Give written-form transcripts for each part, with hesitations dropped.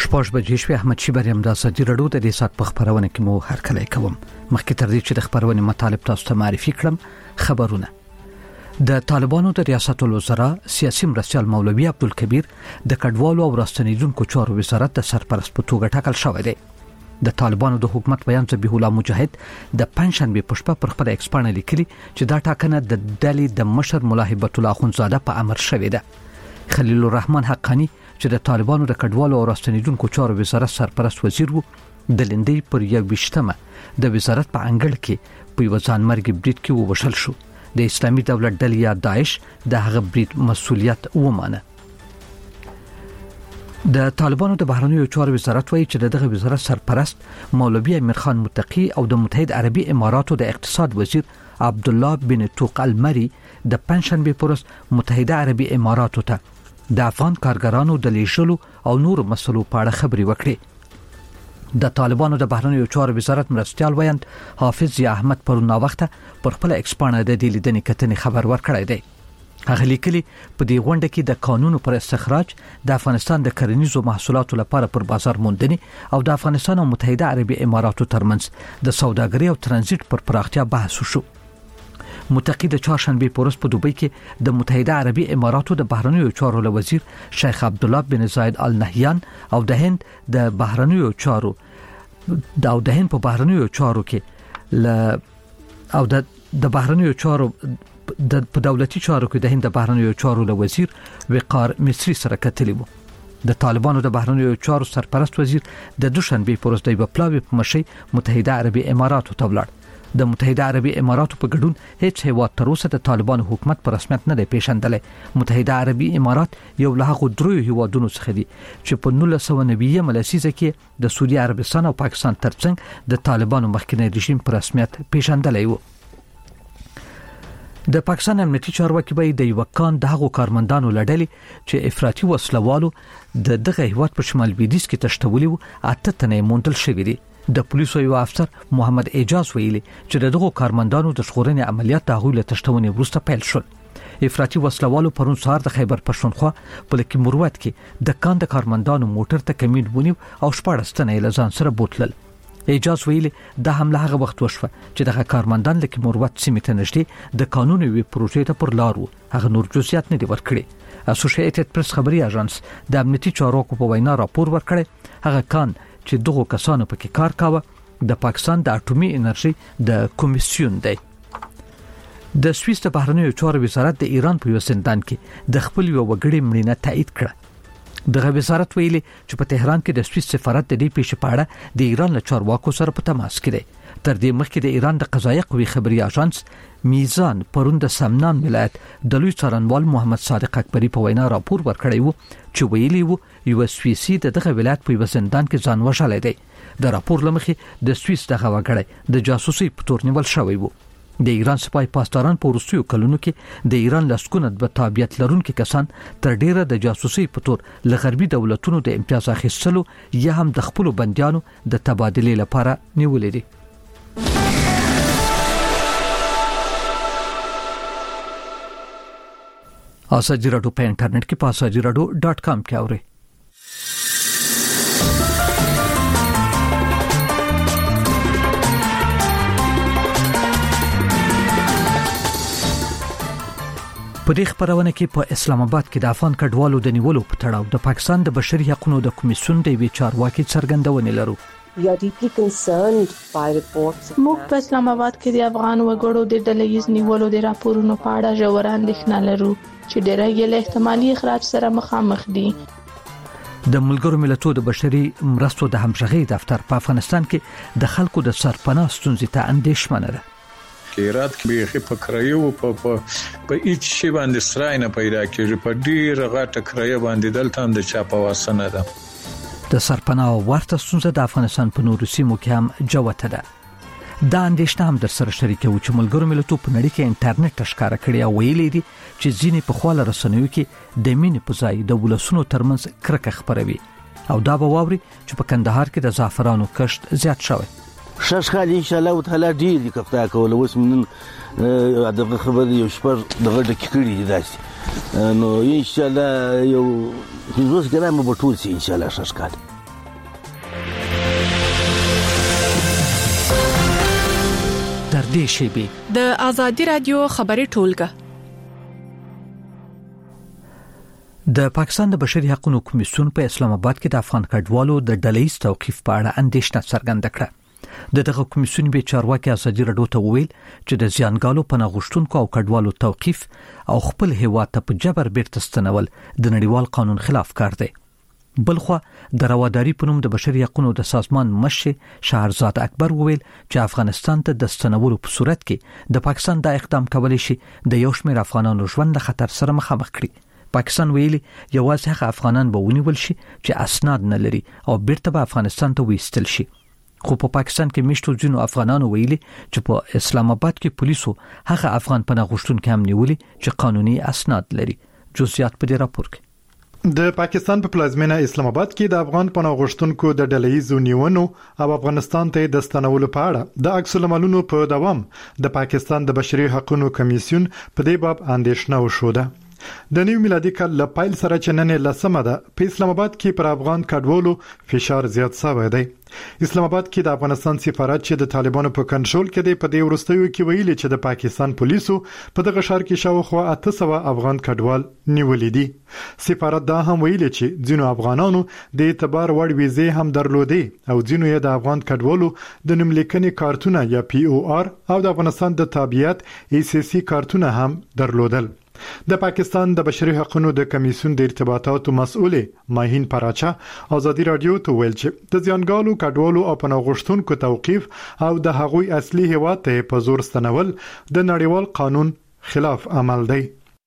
شپږ بجې شوې. احمد شیبر یم. د ازادي راډیو د دې سات په خبرونه کې مو هرکلی کوم. مخکې تر دې چې د خبرونې مطالب تاسو ته معرفي کړم، خبرونه. د طالبانو د ریاست الوزرا سیاسي مرستیال مولوي عبدالکبیر د کډوالو او راستنیدونکو چارو وزارت د سرپرست په توګه ټاکل شوی دی. د طالبانو د حکومت بیان ذبیح الله مجاهد د پنځشنبه په شپه پر خپل ایکس باندې لیکلي چې دا ټاکنه د ډلې د مشر مولا هیبت الله اخونزاده په امر شوې ده. خلیل الرحمن حقانی چې د طالبانو د کډوالو او راستنیدونکو چارو وزارت سرپرست وزیر وو، د لندې پر 21مه د وزارت په انګړ کې په یو ځانمرګي بریټ کې ووشل شو. د اسلامي دولت ډلې یا داعش د هغه بریټ مسؤلیت ومانه. د طالبانو د بهرنیو چارو وزارت وایي چې دغه وزارت سرپرست مولوي امیر خان متقی او د متحده عربي اماراتو د اقتصاد وزیر عبد الله بن توق المری د پنځشنبه پورس متحده عربي اماراتو ته د افغان کارګرانو د لیږلو او نور مسلو په اړه خبري وکړي. د طالبانو د بهرنیو چارو وزارت مرستیال ویاند حافظ ضیا احمد پرون وخته پر خپل ایکس باندې د دې لیدنې کتنې خبر ورکړی دی. هغه لیکلي په دې غونډه کې د قانون پر استخراج د افغانستان د کرنیزو محصولاتو لپاره پر بازار موندنې او د افغانستان او متحده عربي اماراتو ترمنځ د سوداګرۍ او ترانزیت پر پراختیا بحث وشو. متقی د چهارشنبه پورس په دوبۍ کې د متحده عربي اماراتو د بهرنیو چارو وزیر شیخ عبد الله بن زاید ال نهیان او د هند د بهرنیو چارو په بهرنیو چارو کې او د بهرنیو چارو په دولتي چارو کې د هند د بهرنیو چارو وزیر وقار مصری سره کتلی وو. د طالبانو د بهرنیو چارو سرپرست وزیر د دوشنبه پورس د پلاوی په مشي متحده عربي اماراتو ته ولاړ. د متحده عربي اماراتو په ګډون هیڅ هیواد تر اوسه د طالبانو حکومت پر رسمیت نه دی پیژندلی. متحده عربي امارات یو له هغو دریو هیوادونو څخه دی چې په 1990 لسیزه کې د سعودي عربستان او پاکستان ترڅنګ د طالبانو مخکنی رژیم پر رسمیت پیژندلی وو. د پاکستان امنیتي چارواکي به د یو کان د هغو کارمندانو لړلې چې افراطي وسلوالو د دغه هیواد په شمال لویدیځ کې تشتولي وو، 8 تنه موندل شوی دي. د پولیسو یو افسر محمد اعجاز ویلي چې دغه کارمندانو د ژغورنې عملیات د هغوی له تشتونې وروسته پیل شول. افراطي وسلوالو پرون سهار د خیبر پښتونخوا په لکه مروت کې د کان د کارمندانو موټر ته کمین ونیو او 14 تنه یې له ځان سره بوتلل. اعجاز ویلي د حمله هغه وخت وشوه چې دغه کارمندان لکه مروت سیمې ته نږدې د قانوني وی پروژې ته پر لار وو. هغه نور جزئیات نه دی ورکړي. اسوسییټډ پریس خبري اژانس د امنیتي چارواکو په وینا راپور ورکړي هغه کان چې دغه کسانو پکې کار کاوه د پاکستان د اټومي انرژي د کمیسیون دی. د سویس د بهرنیو چارو وزارت د ایران په یو زندان کې د خپل یو وګړي مړینه تایید کړه. دغه وزارت ویلي چې په تهران کې د سویس سفارت د دې پیښې په اړه د ایران له چارواکو سره په تماس کې دی. تر دې مخکې د ایران د قضایي قوې خبري اژانس میزان پرون د سمنان ولایت د لوی څارنوال محمد صادق اکبری په وینا راپور ورکړی وو چې ویلي وو یو سویسي دغه ولایت په یو زندان کې ځان وژلی دی. د راپور لمخې د سویس دغه وګړی د جاسوسي په تور نیول شوی وو. د ایران سپای پاسداران په وروستیو کلونو کې د ایران لسکونه د تابعیت لرونکو کسان تر ډیره د جاسوسي په تور له غربي دولتونو د امتیاز اخیستلو یا هم د خپل بنديانو د تبادله لپاره نیولې دي. ازادي راډیو په انټرنیټ کې په azadieradio.com کې اورئ. په دې خبرونه کې په اسلام آباد کې د افغان کډوالو د نیولو په تړاو د پاکستان د بشري حقوقو د کمیسیون د وی چارواکي څرګندونه لرو. موږ په اسلام آباد کې د افغان وګړو د ډلهییز نیولو د راپورونو په اړه ژور اندېښنه لرو چې ډېر یې له احتمالي اخراج سره مخامخ دي. د ملګرو ملتونو د بشري مرستو د همغږي دفتر په افغانستان کې د خلکو د سرپناه ستونزې ته اندېښمنه ده. کیرات کې به فکرایو په هیڅ شی باندې سرای نه پیدا کیږي، په ډیر غټه کرایه باندې دلته هم د چا په واسنه ده. د سرپناه ورته ستونزه د افغانستان په نورو سیمو کې هم جوته ده. دا اندېښنه هم در سره شریکو چې ملګرو ملتونو په نړۍ کې انټرنیټ ښکارا کړی او ویلي دي چې ځینې په خواله رسنیو کې د مینې په ځای د ولسونو ترمنځ کرکه خپروي او دا به واوري چې په کندهار کې د زعفرانو کښت زیات شوی. شاشخال ان شاء الله تعالی ډیر کفتا کول اوس من دغه خبر یو شپر دغه د کړي دي داسې نو ان شاء الله یو 200 ګرام به ټول شي ان شاء الله شاشخال. نږدې شي. د آزادي رادیو خبري ټولګه. د پاکستان د بشري حقوقو کمیسیون په اسلام آباد کې د افغان کډوالو د ډله‌ایز توقيف په اړه اندېښنه څرګنده کړه. دغه کمیسیون به چارواکي ازادي رادیو ته ویل چې د زیانګالو پناه غوښتونکو او کډوالو توقيف او خپل هیواد ته په جبر بیرته ستنول د نړیوال قانون خلاف کار دی. بلخو د رواداري په نوم د بشري حقوقو د سازمان مشر شهرزاد اکبر وویل چې افغانستان ته د ستنولو په صورت کې د پاکستان د اقدام کولای شي د یو شمېر افغانانو ژوند د خطر سره مخامخ کړي. پاکستان ویلي یوازې هغه افغانان به ونیول شي چې اسناد نه لري او بیرته به افغانستان ته وېستل شي. خو په پاکستان کې مشتو ځینو افغانانو ویلي چې په اسلام آباد کې پولیسو هغه افغان پناه غوښتونکو هم نیولي چې قانوني اسناد لري. جزئیات په دې راپور کې. د پاکستان په پلازمینه اسلام آباد کې د افغان پناه غوښتونکو د ډله‌ایز نیونو او افغانستان ته د ستنولو په اړه د عکس العملونو په دوام د پاکستان د بشري حقوقو کمیسیون په دې باب اندېښنه وشوده. د نیو میلادي کال له پایل سره چې نن لسمه ده په اسلام آباد کې پر افغان کډوالو فشار زیات شوی دی. اسلام آباد کې د افغانستان سفارت چې د طالبانو په کنټرول کې دی په دې ورستیو کې ویلي چې د پاکستان پولیسو په دغه ښار کې شاوخوا 800 افغان کډوال نیولې دي. سفارت دا هم ویلي چې ځینو افغانانو د اعتبار وړ ویزې هم درلودې او ځینو یې د افغان کډوالو د نوملیکنې کارتونه یا POR او د افغانستان د تابعیت ECC کارتونه هم درلودل. د پاکستان د بشري حقوقو د کمیسیون د ارتباطاتو مسؤل ماهین پراچا آزادي رادیو ته ویل چې د زیانګالو کډوالو او پناه غوښتونکو توقيف او د هغوی اصلي هیواد ته په زور ستنول د نړیوال قانون خلاف عمل دی.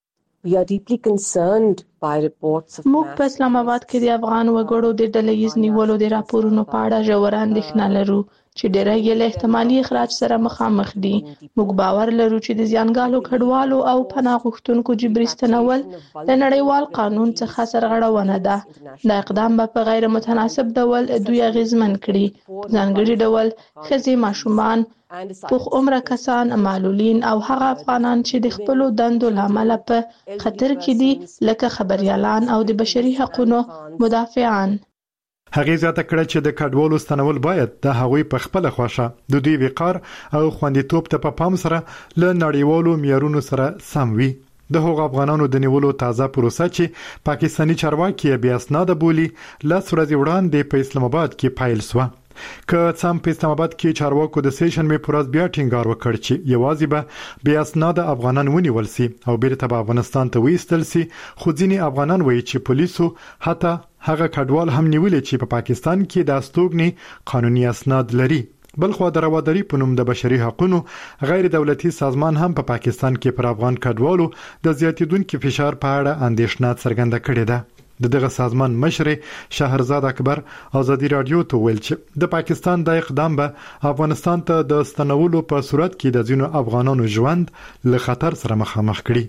موږ په اسلام آباد کې د افغان وګړو د ډله‌ایز نیولو د راپورونو په اړه ژور اندېښنه لرو چې ډېری یې له احتمالي اخراج سره مخامخ دي. موږ باور لرو چې د زیانګالو کډوالو او پناه غوښتونکو جبري ستنول د نړیوال قانون څخه سرغړونه ده. دا اقدام به په غیر متناسب ډول دوی اغیزمن کړي، ځانګړي ډول ښځې، ماشومان، پوخ عمره کسان، معلولین او هغه افغانان چې د خپلو دندو لامل په خطر کې دي لکه خبريالان او د بشري حقوقو مدافعان. هغه زیاته کړه چې د کډوالو ستنول باید د هغوی په خپل خوښه د دوی وقار او خوندیتوب ته په پام سره له نړیوالو معیارونو سره سم وي. د هغو افغانانو د نیولو تازه پروسه چې پاکستانی چارواکي بیا اسناد بولی لاس ورځې وړاندې په اسلام آباد کې پیل شو. که څم په اسلام آباد کې چارواکو د سیشن می پروز بیا ټینګار وکړ چې یوازې به بیا اسناد افغانان ونیول سي او بیرته به افغانستان ته وېستل سي. خو ځینې افغانان وایي چې پولیسو حتی هغه کډوال هم نیولې چې په پاکستان کې د استوګنې قانوني اسناد لري. بلخو د رواداري په نوم د بشري حقوقو غیر دولتي سازمان هم په پاکستان کې پر افغان کډوالو د زیاتیدونکو فشار په اړه اندېښنه څرګنده کړې ده. دغه سازمان مشر شهرزاد اکبر آزادي رادیو ته ویل چې د پاکستان د اقدام به افغانستان ته د ستنولو په صورت کې د ځینو افغانانو ژوند له خطر سره مخامخ کړي.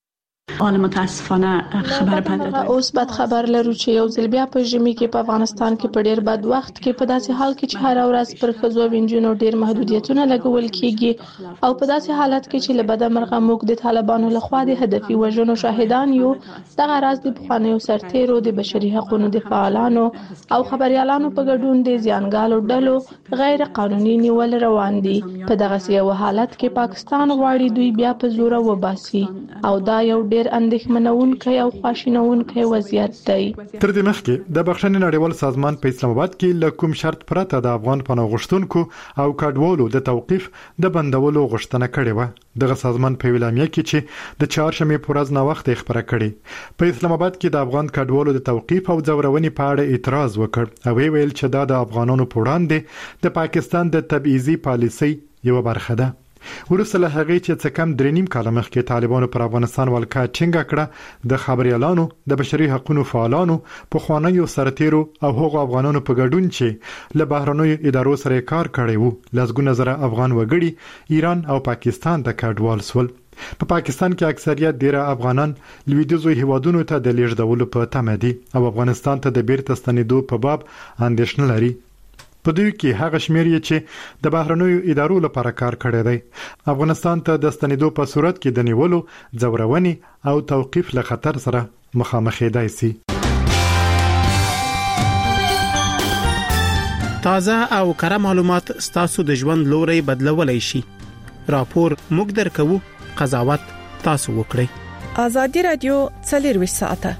متاسفانه خبر پنځه اوس بد خبر لرو چې یو ځل بیا په ژمي کې په افغانستان کې په ډیر بد وخت کې په داسې حال کې چې هر ورځ پر ښځو او نجونو ډیر محدودیتونه لګول کیږي او په داسې حالت کې چې له بده مرغه موږ د طالبانو لخوا د هدفي وژنو شاهدان یو. دغه راز د پخوانیو سرتیرو د بشري حقوقو د فعالانو او خبريالانو په ګډون د زیانګالو ډلو غیر قانوني نیول روان دي. په دغه یو حالت کې پاکستان غواړي دوی بیا په زور وباسي او دا یو ډیر اندېښمنونکی او خواشینونکی وضعیت دی. تر دې مخکې د بخښنې نړیوال سازمان په اسلام آباد کې له کوم شرط پرته د افغان پناه غوښتونکو او کډوالو د توقيف د بندولو غوښتنه کړې و. دغه سازمان په ویلامه کې چې د چهارشنبه پر ورځ نو وخت خبره کړې په اسلام آباد کې د افغان کډوالو د توقيف او ځورونې په اړه اعتراض وکړ او ویل چې دا د افغانانو په وړاندې د پاکستان د تبعیضي پالیسۍ یو برخه ده. ورسره له هغه چې څه کم 3.5 کال مخکې طالبانو پر افغانستان ولکه ټینګه کړه د خبريالانو د بشري حقوقو فعالانو په خوانیو سرتیرو او هغو افغانانو په ګډون چې له بهرنیو ادارو سره کار کړی وو لږونه زره افغان وګړي ایران او پاکستان ته کډوال سول. په پاکستان کې اکثریت ډیره افغانان لویدیځو هیوادونو ته د لیږدولو په تمه دي او افغانستان ته د بیرته ستنېدو په باب اندېښنه لري. په دوی کې هغه شمیر چې د بهرنیو ادارو لپاره کار کړی دی. افغانستان ته د ستنېدو په صورت کې د نیولو، ځورونې او توقيف له خطر سره مخامخېدای شي. تازه او کره معلومات ستاسو د ژوند لوري بدلولای شي. راپور موږ درکو، قضاوت تاسو وکړئ. ازادي رادیو 24 ساعته.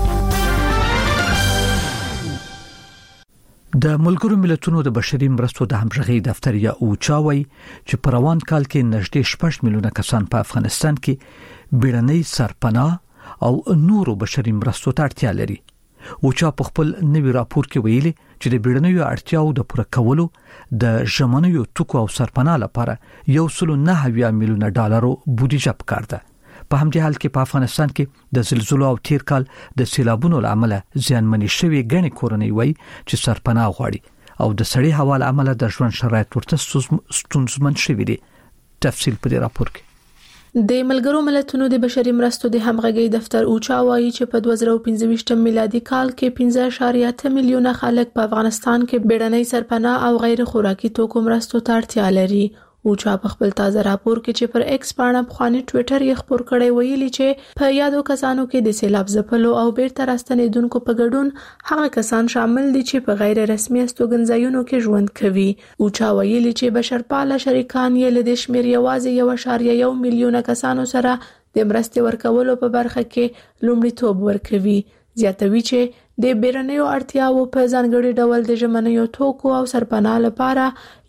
د ملګرو ملتونو د بشري مرستو د همغږي دفتر یا اوچاوي چې په روان کال کې نږدې 6 میلیونه کسان په افغانستان کې بیړنۍ سرپناه او نورو بشري مرستو ته اړتیا لري. اوچا په خپل نوي راپور کې ویلي چې د بیړنیو اړتیاو د پوره کولو د ژمنیو ټکو او سرپناه لپاره 1.9 میلیونه ډالرو بودیجه پکار ده. په همدې حال کې په افغانستان کې د زلزلو او تیر کال د سیلابونو لامل زیانمنې شوې غني کورنۍ وای چې سرپناه غواړي او د سړي هوا لامل د ژوند شرایط ورته ستونزمن شوي دي. تفصیل په دې راپور کې. د ملګرو ملتونو د بشري مرستو د همغږي دفتر اوچا وایي چې په 2015 میلادي کال کې 15.8 میلیونه خلک په افغانستان کې بیړنۍ سرپناه او غیر خوراکي توکو مرستو ته اړتیا لري. اوچا په خپل تازه راپور کې چې پر ایکس باندې بخواني ټوئیټر یې خبر کړی ویلي چې په یادو کسانو کې د سیلاب ځپلو او بیرته راستنیدونکو په ګډون هغه کسان شامل دي چې په غیر رسمي استوګنځایونو کې ژوند کوي. اوچا ویلي چې بشرپاله شریکان یې له دې شمیر یوازې 1.1 میلیونه کسانو سره د مرستې ورکولو په برخه کې لومړیتوب ورکوي. زیاتوي چې د بیرنیو اړتیاو په ځانګړي ډول د ژمنیو توکو او سرپناه لپاره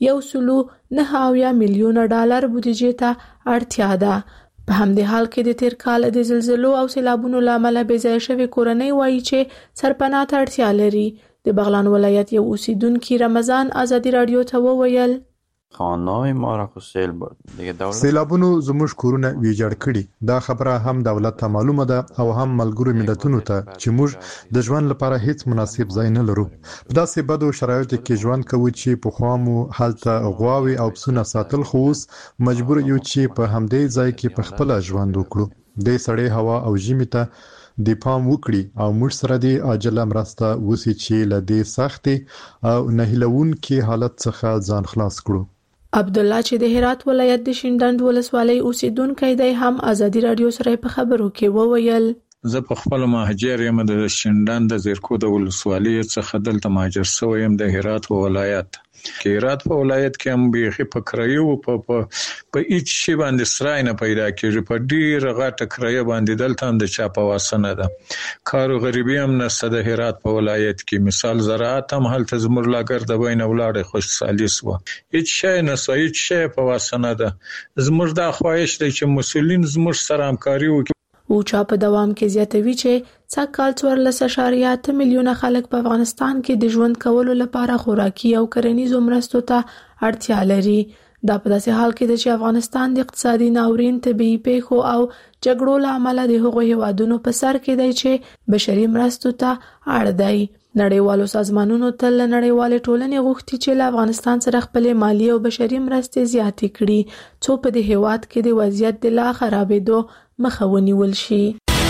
1.9 میلیونه ډالر بودیجه ته اړتیا ده. په همدې حال کې د تیر کال د زلزلو او سیلابونو لامل بې ځای شوی کورنۍ وایي چې سرپناه ته اړتیا لري. د بغلان ولایت یو اوسیدونکو رمضان ازادي رادیو ته وویل خانه‌های ما را خو سیل برد دیگه دولت سیلابونو زموږ کورونه ویجاړ کړي. دا خبره هم دولت ته معلومه ده او هم ملګرو ملتونو ته چې موږ د ژوند لپاره هیڅ مناسب ځای نه لرو. په داسې بدو شرایطو کې ژوند کوو چې په خوا مو هلته غواوي او پسونه ساتل، خو اوس مجبور یو چې په همدې ځای کې په خپل ژوند وکړو. د سړې هوا او ژمي ته د پام وکړي او موږ سره د عاجله مرسته وسی چې له دې سختي او نهیلون کې حالت څخه ځان خلاص کړو. عبد الله چې د هرات ولایت د شینډند ولسوالۍ اوسیدونکی دی هم ازادي رادیو سره په خبرو کې وویل زه په خپل مهاجر یم د شینډند د زیرکو د ولسوالۍ څخه دلته مهاجر شوم د هرات ولایت. هرات په ولایت کې هم به په کرایو په هیڅ شی باندې سرای نه پیدا کیږي. په ډیر غټه کرایه باندې دلته هم د چا په واسنه ده. کارو غریبي هم نشته د هرات په ولایت کې. مثال زراعت هم هلته زموږ لاګر د بین ولاړې خوشحالي سو. هیڅ شی نه سو، هیڅ شی په واسنه ده. زموږ د خواهش دی چې مسؤلین زموږ سره همکاري وکړي. اوچا په دوام کې زیاتوي چې څکال 14.8 میلیونه خلک په افغانستان کې د ژوند کولو لپاره خوراکي او کرنیزو مرستو ته اړتیا لري. دا په داسې حال کې چې افغانستان د اقتصادي ناورین، طبيعي پیښو او جګړو لامل د هغو هیوادونو په سر کې دی چې بشري مرستو ته اړ دی. نړیوالو سازمانونو تل نړیوال ټولنې غوښتي چې له افغانستان سره خپل مالی او بشري مرستې زیاتې کړي څو په دې هیواد کې د وضعیت د لا خرابېدو مخه ونیول شي.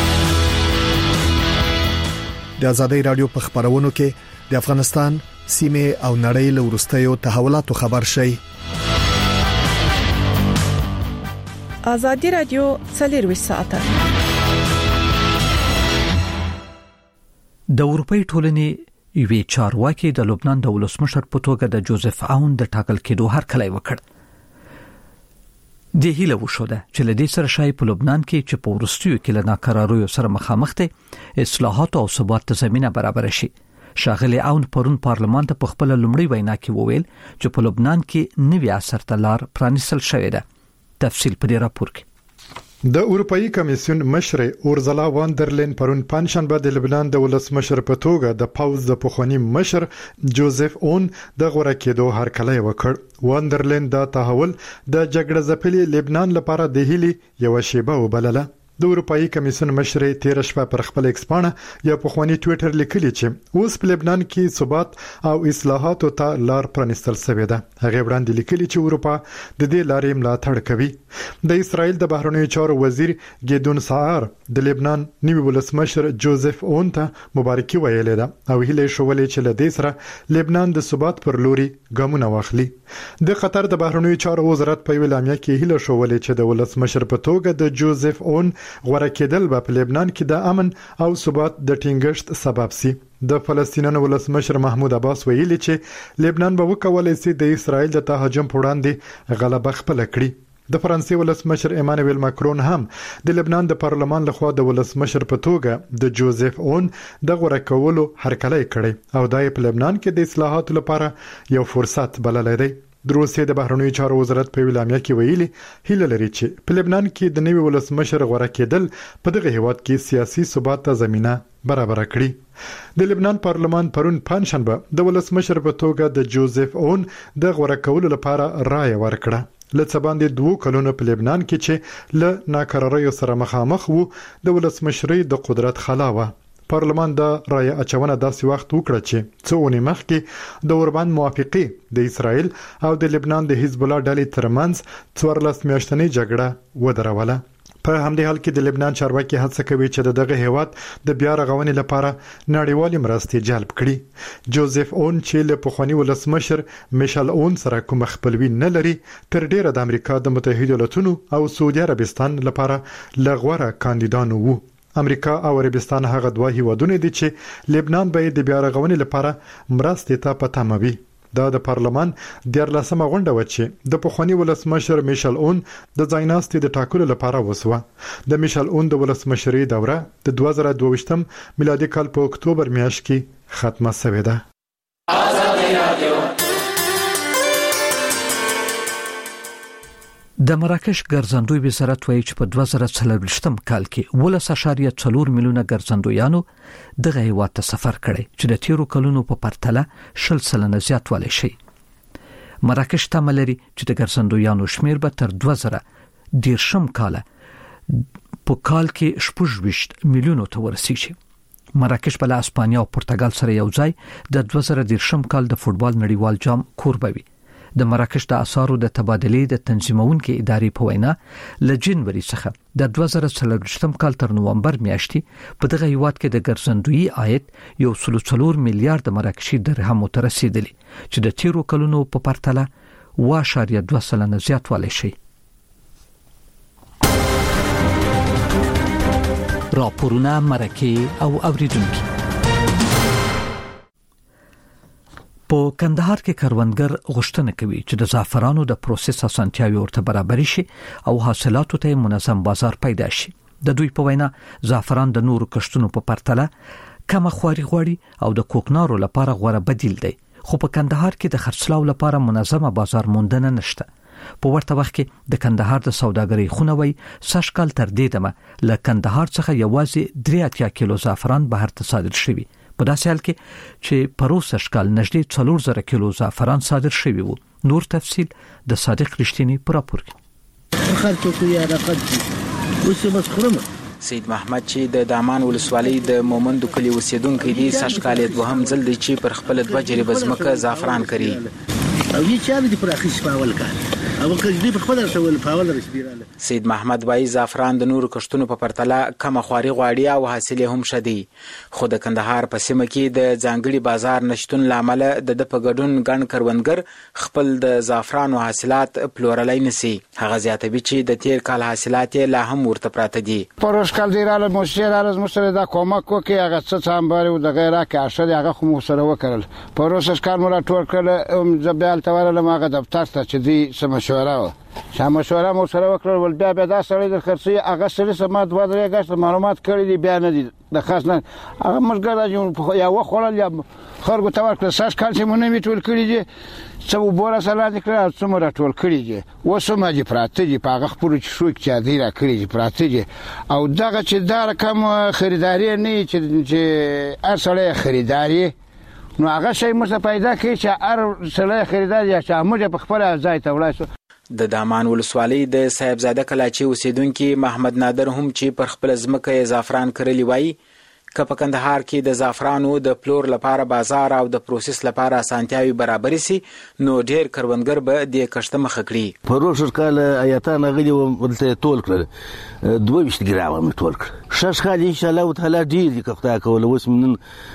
د ازادي رادیو په خبرونو کې د افغانستان سیمه او نړۍ له وروستیو تحولاتو خبر شي. ازادي رادیو 24 ساعته. د اروپאי ټولنې یوې چارواکي د لبنان د ولسمشر په توګه د جوزف اون د ټاکل کېدو هرکلی وکړ. د هیله وشوده چې لدې سره شای په لبنان کې چې په ورستیو کې له ناکراریو سره مخامخ دي اصلاحات او ثبات ته زمينه برابر شي. شاغلي اون پرون پارلمان ته په خپل لومړی وینا کې وویل چې په لبنان کې نوې اثر تلار پرانیستل شوې ده. تفصیل په دې راپور کې. د اروپאי کمیسیون مشر اورزلا واندرلین پرون پنځشنبه د لبنان د ولسمشر په توګه د پاوز د پخوانی مشر جوزف اون د غوړه کېدو هرکلی وکړ. واندرلین دا تحول د جګړه ځپلي لبنان لپاره د هیلي یو شیبه وبلله. د اروپאי کمیسیون مشر تیر شپه پر خپل ایکس باندې یا پخوانی ټوئیټر لیکلی چې اوس په لبنان کې ثبات او اصلاحات ته لار پرانستل شوې ده. هغه وړاندې لیکلی چې اروپا د دې لارې ملاتړ کوي. د اسرائیل د بهرنیو چارو وزیر ګیدون سعار د لبنان نیو ولسمشر جوزف اون ته مبارکي ویلې ده او هیله شولې چې له دې سره لبنان د ثبات پر لوري ګامونه واخلي. د قطر د بهرنیو چارو وزارت په ویلامیا کې هیله شولې چې د ولسمشر په توګه د جوزف اون غوړه کېدل په لبنان کې د امن او ثبات د ټینګښت سبب شي. د فلسطینیانو ولسمشر محمود عباس ویلي چې لبنان به وکولای شي د اسرائیل د تهاجم پر وړاندې غلبه خپل کړي. د فرانسې ولسمشر ایمانوئل ماکرون هم د لبنان د پارلمان لخوا د ولسمشر په توګه د جوزف اون د غوړه کولو هرکلی کړی او دای په لبنان کې د اصلاحاتو لپاره یو فرصت بللی دی. د روسیې د بهرنیو چارو وزارت په اعلامیه کې ویلي هیله لري چې په لبنان کې د نوي ولسمشر غوړه کېدل په دغه هیواد کې سیاسي ثبات ته زمينه برابر کړي. د لبنان پارلمان پرون پنځشنبه د ولسمشر په توګه د جوزف اون د غوړه کولو لپاره رائے ورکړه. لڅ باندې 2 کلونو په لبنان کې چې له ناکراریو سره مخامخ وو د ولسمشرۍ د قدرت خلاوه. پارلمان د رائے اچونه داسې وخت وکړه چې څو اونۍ مخکې د اوربان موافقه د اسرائیل او د لبنان د حزب الله ډلې ترمنځ 14 میاشتنۍ جګړه ودروله. په همدې حال کې د لبنان چارواکي هڅه کوي چې دغه هیواد د بیا رغونې لپاره نړیوالې مرستې جلب کړي. جوزف اون چې له پخوانی ولسمشر میشل اون سره کوم خپلوي نه لري تر ډیره د امریکا د متحده ایالاتونو او سعودي عربستان لپاره لغوره کاندیدان وو. امریکا او عربستان هغه دوه هیوادونه دي چې لبنان به د بیا رغونې لپاره مرستې ته پاتموي. دا د پارلمان د 14مه غونډه و چې د پخوانی ولسمشر میشل اون د ځایناستي د ټاکلو لپاره وسوه. د میشل اون د ولسمشرۍ دوره د 2022 میلادي کال په اکتوبر میاشت کې ختمه شوې ده. د مراکش ګرځندوی وزارت وایي چې په 2024 کال کې 12.4 میلیونه ګرځندویانو دغه هیواد ته سفر کړی چې د تیرو کلونو په پرتله 10% زیاتوالی شي. مراکش تمه لري چې د ګرځندویانو شمیر به تر 2010 کال په کال کې 26 میلیونو ته ورسیږي. مراکش بل اسپانیا او پرتګال سره یو ځای د 2010 کال د فوټبال نړیوال جام کوربه وي. د مراکش د اسعارو د تبادلې د تنظیمونکو ادارې په وینا ل جنوري څخه د 2024 کال تر نومبر میاشتې په دغه هیواد کې د ګرځندوی عاید یو 4 میلیارډ مراکشي درهم ته رسیدلی چې د تیرو کلونو په پرتله 2.2% زیاتوالی شي. راپورونه مرکه او اوریدونکو. په کندهار کې کروندګر غوښتنه کوي چې د زعفرانو د پروسس اسانتیاوي ورته برابر شي او حاصلاتو ته منظم بازار پیدا شي. د دوی په وینا زعفران د نورو کښتونو په پرتله کم خواري غوړي او د کوکنارو لپاره غوره بدیل دی، خو په کندهار کې د خرڅلاو لپاره منظمه بازار موندنه نشته. په ورته وخت کې د کندهار د سوداګرۍ خونوي سشکل تر دې دمه له کندهار څخه یوازې 83 کیلو زعفران بهر ته صادر شوی. په داسې حال کې چې پروسه شکل نږدې 4000 کیلو زعفران صادر شوی وو. نور تفصيل د صادق رښتینی پر راپور کې. خلکو کې راقد اوس مسخره سید محمد چې د دامان ولسوالۍ د مومندو کلی اوسیدونکو دی سشکل دوهم ځل دی چې پر خپل د بجری بزمکه زعفران کوي. او یې چا دې پر اخیس پاول کار او کله په خپل سره پاول رسیداله. سید محمد وای زعفران د نورو کښتونو په پرتله کم خواري غواړي او حاصل هم شدي، خو د کندهار په سیمه کې د ځانګړي بازار نشټون لامل د په ګډون ګڼ کروندګر خپل د زعفرانو حاصلات پلورلای نسی. هغه زیاتوي چې د تیر کال حاصلات لا هم ورته پراته دي. پروش کال دیراله مشیراله مشره دا کومک وکي هغه څه سامباري د غیره کې اشد هغه خو سره وکړل. پروش کال مورا ټول کړل زبال تورله ماغه دفتر ته چې دی سم مشوره مشوره مو سره وکړل ول بیا دا سړی د خرڅي هغه سره سم د وادري غاښ معلومات کړی دی بیان دي د خاص نه هغه مشګر راځي یا وخورل یا خرګو تور کړ ساس کال چې مونږ میټول کړی دي څو بوره سره د کړه څومره ټول کړی دي وسمه دي پراته دي په هغه خپل شو چې دی را کړی دي پراته دي او دغه چې دا رقم خریداري نه چې ارسله خریداري نو هغه شی مو پیدا کی چې ارسله خریداري یا چې موږ په خپل ځای ته وړای د دامان ولسوالۍ د صاحبزاده کلاچي اوسیدونکو محمد نادر هم چې پر خپل ځمکه زعفران کرلی وای که په کندهار کې د زعفرانو د پلور لپاره بازار او د پروسس لپاره اسانتیاوي برابر سي نو ډېر کروندګر به د کښت مخ کړي. پروسس کال آیاتان غلي ولته تول کړل 22 ګرام مې تول کړ شش کال ان شاء الله تعالی ډیر کښتا کول اوس من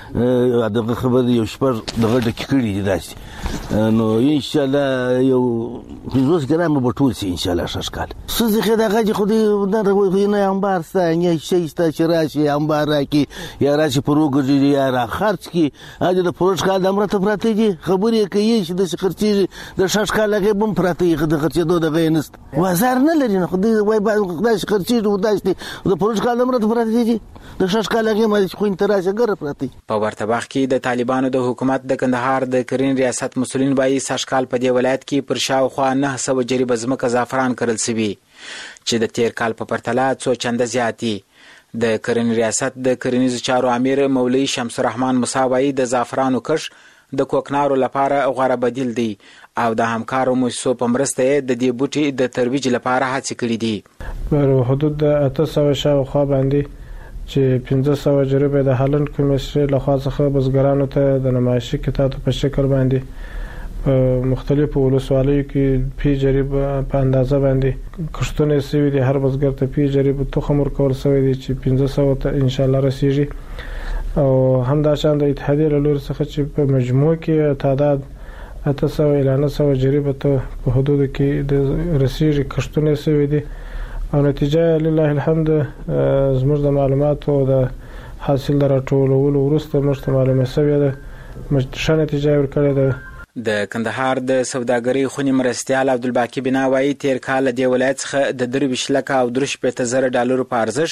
دغه خبر یو شپر دغه د کړي دي داسي نو ان شاء الله یو 20 ګرام به ټول سي ان شاء الله شش کال سوزي خدای خو دې نه انبار ستانه شي ست چې راشي انبار راکي یا راشي پروګرځي یا را خرڅ کی اجه د پروژ کال د امرته پراته دي خبرې کوي چې د خرڅي د شش کال کې بم پراته د خرڅې د غینست وزار نه لري نه خدای وای د خرڅي وداشتي د پروژ کال د امرته پراته دي د شش کال کې مې خو انتراشه ګره پراته. په ورته وخت کې د طالبانو د حکومت د کندهار د کرین ریاست مسولین وایي شش کال په دې ولایت کې پر شاوخوا 900 جریب ځمکه زعفران کرل شوی چې د تیر کال په پرتله څو چنده زیاتی. د کرین ریاست د کرنیزو چارو امیر مولوی شمس الرحمن مساوي د زعفرانو کش د کوکنارو لپاره غوړه بدیل دی او د همکارو مؤسسو په مرسته د دې بوټي د ترویج لپاره هڅې کړې دي. په حدود 800 شاوخوا باندې چې 1500 جریب د هالند کمیسیون له خوا څخه بزګرانو ته د نمایشي کتابو په شکل باندې مختلفو ولسوالیو کې پی جریب په اندازه باندې کښتونه سوي دي. هر بزګر ته پی جریب تخم ورکول شوی دی چې 1500 ته ان شاء الله رسیږي او همداشان د اتحادیې له لوري څخه چې په مجموع کې تعداد 800 الی 900 جریب ته په حدود کې د رسیږي کښتونه سوي دي او نتیجه لله الحمد زموږ د معلوماتو او د حاصل راټولولو وروسته موږ معلومه شوې ده مشترکه نتیجه ورکړې ده. د کندهار د سوداګرۍ خونی مرستیال عبدالباقی بنا وایي تیر کال د ولایت څخه د 23 لک او 3.0 ډالر په ارزش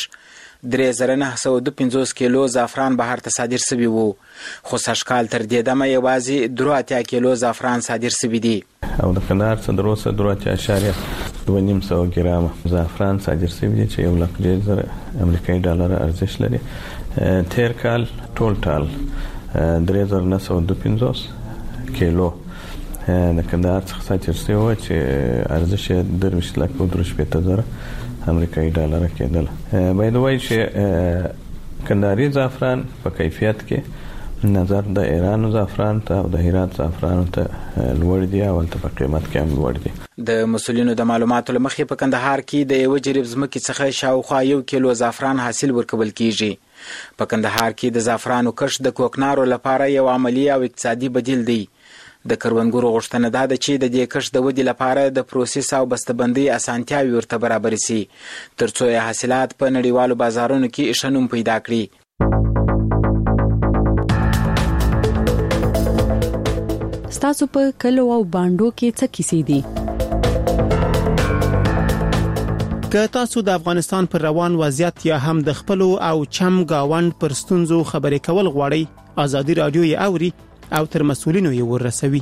3950 کیلو زعفران بهر ته صادر شوی وو خو سشکال تر دې دمه یوازې 83 کیلو زعفران صادر شوی دي او د کندهار څخه دروسه 2.5 ګرام زعفران صادر شوی دي چې 1,000 امریکایي ډالر ارزش لري. تیر کال ټول 3950 کیلو د کندهار څخه صادر شوی و چې ارزش یې 2,300 امریکایي ډالر کېدل. باید وایي چې کندهاري زعفران په کیفیت کې نظر د ایران زعفران ته او د هرات زعفران ته لوړ دي او په قیمت کې هم لوړ دي. د مسولینو د معلوماتو لمخې په کندهار کې د یو جریب ځمکې څخه شاوخوا 1 کیلو زعفران حاصل ورکول کیږي. په کندهار کې د زعفرانو کښت د کوکنارو لپاره یو عملی او اقتصادي بدیل دی. د کروندګرو غوښتنه ده چې د دې کښت د ودې لپاره د پروسس او بسته‌بندۍ اسانتیاوې ورته برابر شي ترڅو یې حاصلات په نړیوالو بازارونو کې ښه نوم پیدا کړي. ستاسو په کلو او باندو کې څه کیسې دي؟ که تاسو د افغانستان پر روان وضعیت یا هم د خپل او چم گاوند پر ستونزو خبرې کول غواړئ ازادي رادیو یې اوري او تر مسؤلینو یې ورسوي.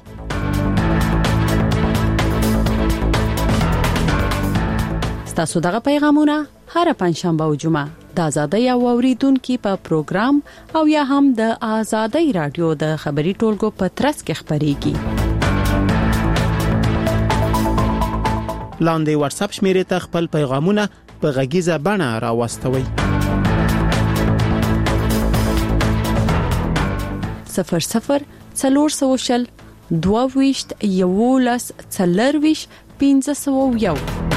ستاسو دغه پیغامونه هر پنځشنبه او جمعه د ازادي او اوریدونکو په پروګرام او یا هم د ازادي رادیو د خبري ټولګو په ترڅ کې خبريږي. لاندې واتس اپ شمیرې ته خپل پیغامونه په غږیزه بڼه راوستوي. 00 400 22 11 40 501.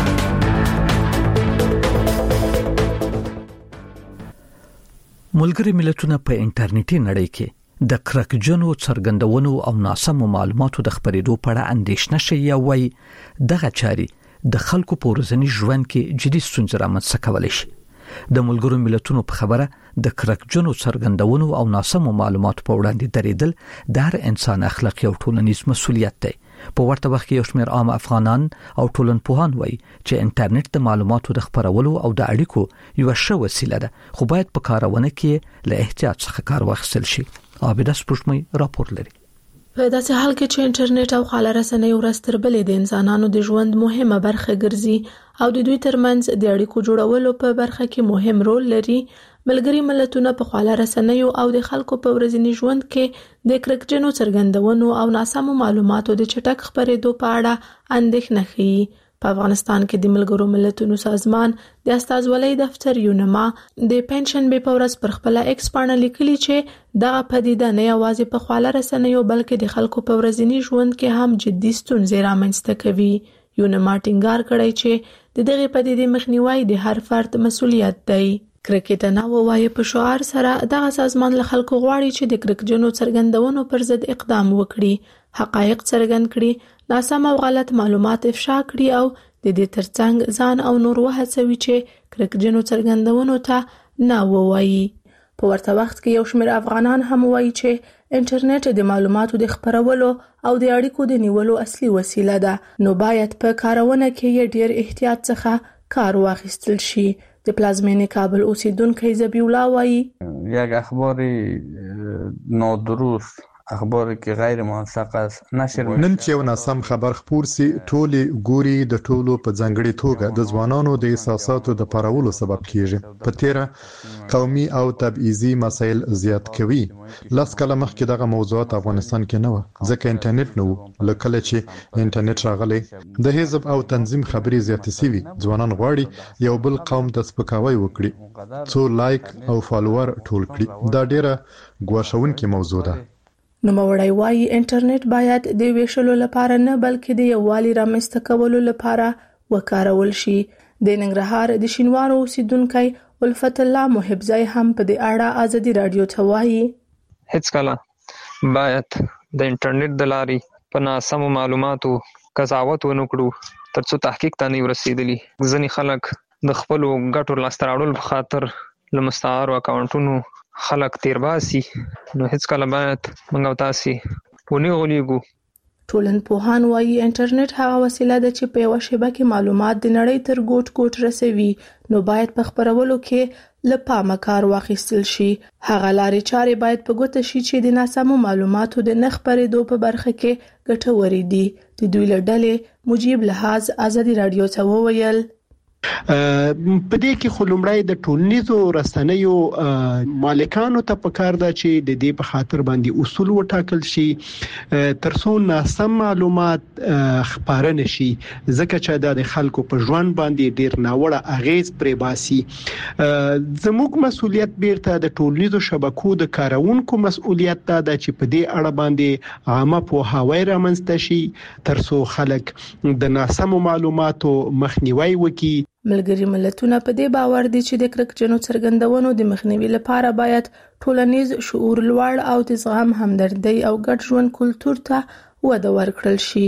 ملګری ملتونه په انټرنیټي نړۍ کې د کرکجنو څرګندونو او ناسمو معلوماتو د خبرېدو په اړه اندېښنه شي وایي دغه چاري د خلکو په ورځني ژوند کې جدي ستونزې رامنځته کولی شي. د ملګرو ملتونو په خبره د کرکجنو څرګندونو او ناسمو معلوماتو په وړاندې درېدل د هر انسان اخلاقي او ټولنیز مسؤلیت دی. په ورته وخت کې یو شمېر عام افغانان او ټولنپوهان وایي چې انټرنیټ د معلوماتو د خپرولو او د اړیکو یو ښه وسیله ده خو باید په کارونه کې له احتیاط څخه کار واخیستل شي. عابده سپوږمۍ راپور لري. په داسې حال کې چې انټرنیټ او خاله رسنۍ ورځ تر بلې د انسانانو د ژوند مهمه برخه ګرځي او د دوی ترمنځ د اړیکو جوړولو په برخه کې مهم رول لري، ملګري ملتونه په خاله رسنیو او د خلکو په ورځني ژوند کې د کرکجنو څرګندونو او ناسمو معلوماتو د چټک خپرېدو په اړه اندېښنه ښيي. په افغانستان کې د ملګرو ملتونو سازمان د استازولۍ دفتر یونما د پنځشنبه په ورځ پر خپل ایکس باندې لیکلي چې دغه پدیده نه یوازې په خاله رسنیو بلکې د خلکو په ورځني ژوند کې هم جدي ستونزې رامنځته کوي. یونما ټینګار کړی چې د دغه پدیدې مخنیوي د هر فرد مسؤلیت دی. کرکټ نه وایي په شعار سره دغه سازمان له خلکو غواړي چې د کرکجنو څرګندونو پر ضد اقدام وکړي، حقایق څرګند کړي، ناسم او غلط معلومات افشا کړي او د دې ترڅنګ ځان او نور وهڅوي چې کرکجنو څرګندونو ته نه ووایي. په ورته وخت کې یو شمېر افغانان هم وایي چې انټرنیټ د معلوماتو د خپرولو او د اړیکو د نیولو اصلي وسیله ده، نو باید په کارونه کې یې ډیر احتیاط څخه کار واخیستل شي. د پلازمینې کابل اوسیدونکو زبی الله وایي یک اخبار نادرست، اخباری که غیر موثق است نشر میشه. نن چې یو ناسم خبر خپور سي ټولې ګوري د ټولو په ځانګړي توګه د ځوانانو د احساساتو د پارولو سبب کیږي. په تیره قومي او تبعیضي مسایل زیات کوي. لاس کله مخکې دغه موضوعات افغانستان کې نه و، ځکه انټرنیټ نه و. لکه چې انټرنیټ راغلی د حزب او تنظیم خبري زیات سوي. ځوانان غواړي یو بل قوم د سپکاوي وکړي، څو لایک او فالوور ټول کړي. دا ډیره ګواښونکې موضوع ده. نو مورای وایي انټرنیټ باید د ویشلو لپاره نه بلکې د یووالي رامنځته کولو لپاره وکارول شي. د ننګرهار د شینوارو اوسیدونکو الفت الله محبزای هم په دې اړه ازادي رادیو ته وایي هیڅ کله باید د انټرنیټ د لارې په ناسمو معلوماتو قضاوت ونکړو ترڅو تحقیق ته نه ورسېدلی. ځینې خلک د خپل ګټو لاسته راوړلو په خاطر له مستعارو اکاونټونو خلک تیر باسي، نو هیڅ کله باید موږ او تاسو ونی غولېږو. ټولنپوهان وایي انټرنیټ هغه وسیله ده چې په یو شبکه معلومات د نړۍ تر ګوټ ګوټ رسوي، نو باید په خبرولو کې له پامه کار واخیستل شي. هغه لارې چارې باید په ګوته شي چې د ناسمو معلوماتو د نه خپرېدو په برخه کې ګټورې دي. د دوی له ډلې مجيب لحاظ ازادي رادیو ته وویل په دې کې خلومړی د ټولنیزو رسنیو مالکانو ته پکار ده چې د دې په خاطر باندې اصول وټاکل شي ترڅو ناسم معلومات خپاره نشي، ځکه چې د خلکو په ژوند باندې ډیر ناوړه اغیز پرې باسي. زموږ مسؤلیت بیرته د ټولنیزو شبکو د کارونکو مسؤلیت ده چې په دې اړه باندې عامه پوهاوی رامنځته شي ترڅو خلک د ناسمو معلوماتو مخنیوي وکړي. ملګری ملتونه په دې باور دي چې د کرکټرونو څرګندونو د مخنیوي لپاره باید ټولنیز شعور لوړ او د زغم، همدردۍ او ګډ ژوند کلتور ته وده ورکړل شي.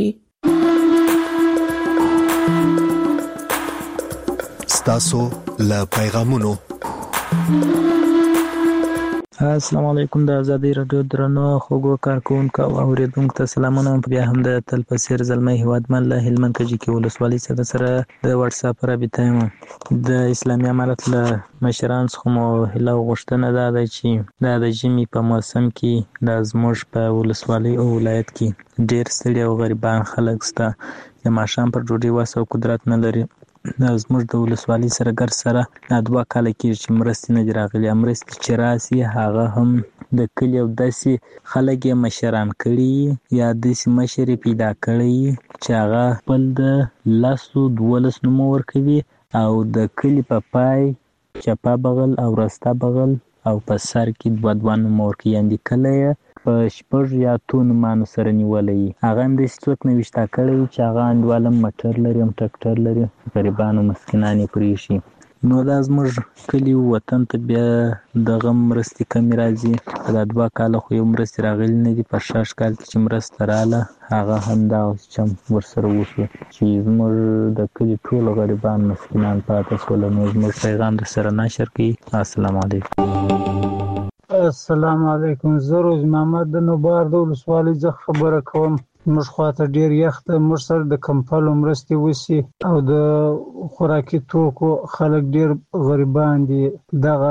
ستاسو له پیغامونو. السلام علیکم. د ازادي رادیو درنو خوګو کارکونکو او اوریدونکو ته سلامونه. بیا هم د تلپسیر زلمي هوادمن له هلمند کجې کې ولسوالۍ سره د واتس اپ رابطه یم. د اسلامي امارت له مشران څخه مو هله غوښتنه ده چې د ژمي په موسم کې د زموږ په ولسوالۍ او ولایت کې ډیر ستړي او غریبان خلک شته چې ماښام پر ډوډۍ وس او قدرت نه لري. زموږ د ولسوالۍ سره ګر سره 2 کال کې چې مرستې نه راغلي، مرستې چې راسي هغه هم د کلی او داسې خلک یې مشران کړي یا داسې مشر پیدا کړي چې هغه خپل د 12 نوم ورکوي او د کلی په پای چپا بغل او راسته بغل او په سر کې 2 نوم ورکوي، یعنی کله په 6 یا 2 نومانو سره نیولې. هغه هم د څوک نوښتا کړی چې هغه اندواله موټر لري هم ټریکټر لري، غریبانو مسکینان یې پرې شي. نو دا زموږ کلی وطن ته بیا دغه مرستې کمې راځي. دا 2 کال خو یو مرستې راغلي نه دي، په 6 کال کې چې مرسته رااله هغه هم دا چم ورسره وشو چې زموږ د کلی ټول غریبان مسکینان پاتې شول. نو زموږ پیغام در سره نشر کړي. السلام علیکم. السلام علیکم. زه روز محمد د نوبار د ولسوالۍ څخه خبره کوم. موږ خواته ډیر یخ ده، موږ سره د کمپلو مرستې وسی او د خوراکي توکو خلک ډیر غریبان دي. دغه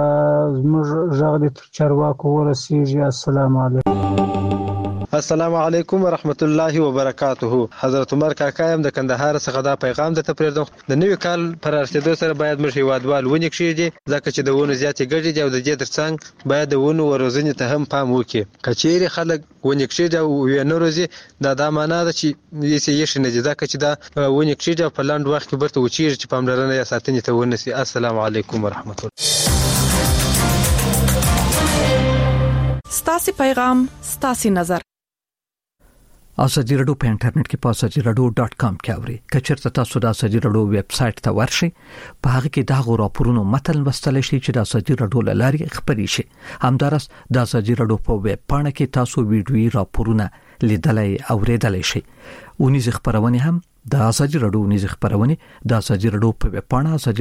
زموږ ژغ د چارواکو ورسیږي. السلام علیکم. السلام علیکم ورحمت الله وبرکاته. حضرت عمر کاکا یم د کندهار څخه دا پیغام درته پرېږدم. د نوي کال پر رسیدو سره باید موږ هیوادوال ونې کښېږدي، ځکه چې د ونو زیاتې ګټې دي او د دې ترڅنګ باید د ونو روزنې ته هم پام وکړي. که چیرې خلک ونې کښېږدي او یې نه روزي، دا معنا ده چې هېڅ یې ښه نه دي، ځکه چې دا ونې کښېږدي او په لنډ وخت کې بیرته وچېږي چې پاملرنه یې ساتنې ته ونه شي. السلام علیکم ورحمت الله. ستاسو پیغام ستاسو نظر. ازادي رادیو په انټرنیټ کې په azadieradio.com کې اوري. کچرته تاسو د ازادي رادیو ویب سټ ته ورشئ، په هغه کې دا غوړاپورونو متن وستل شي چې د ازادي رادیو لاري خبري شي. همدارس د ازادي رادیو په ویب پاڼه کې تاسو ویډیوي راپورونه لیدلای او اوریدلای شئ. ونیز خبرونه هم د ازادي رادیو نيز خبرونه د ازادي رادیو په ویب پاڼه